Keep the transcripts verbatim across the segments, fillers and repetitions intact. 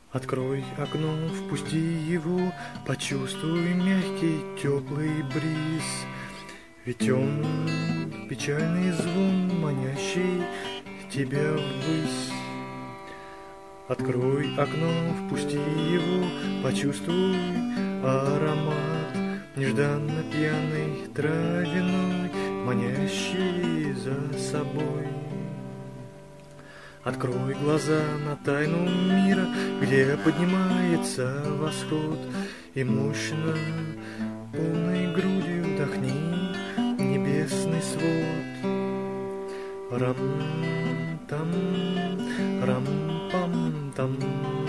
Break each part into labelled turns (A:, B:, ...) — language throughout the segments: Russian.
A: Открой окно, впусти его, почувствуй мягкий теплый бриз. Ведь он печальный звон, манящий тебя ввысь. Открой окно, впусти его, почувствуй аромат нежданно пьяный, травяной, манящий за собой. Открой глаза на тайну мира, где поднимается восход, и мощно, полной грудью вдохни небесный свод. Рам-там, рам-пам-там,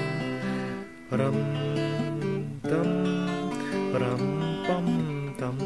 A: рам-там, рам-пам-там.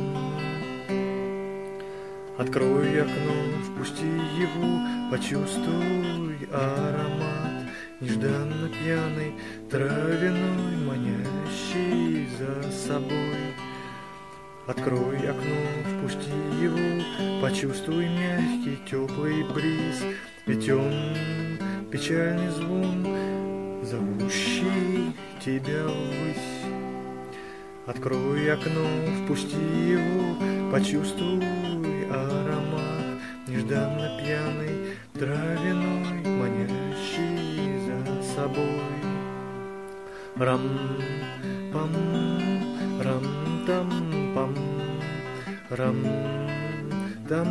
A: Открой окно, впусти его, почувствуй аромат нежданно пьяный, травяной, манящий за собой. Открой окно, впусти его, почувствуй мягкий теплый бриз. Ведь он печальный звон, зовущий тебя ввысь. Открой окно, впусти его, почувствуй аромат нежданно пьяный, травяной, манящий за собой. Рам-пам, рам-там-пам, рам-там,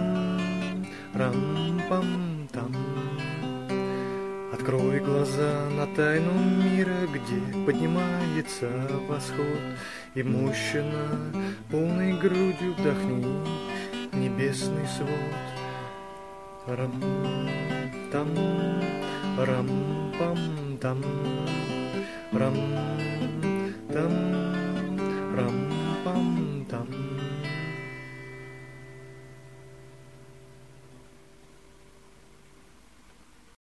A: рам-пам-там. Открой глаза на тайну мира, где поднимается восход, и мощно, полной грудью вдохни небесный свод. Рам-там, рам-пам-там, рам-там.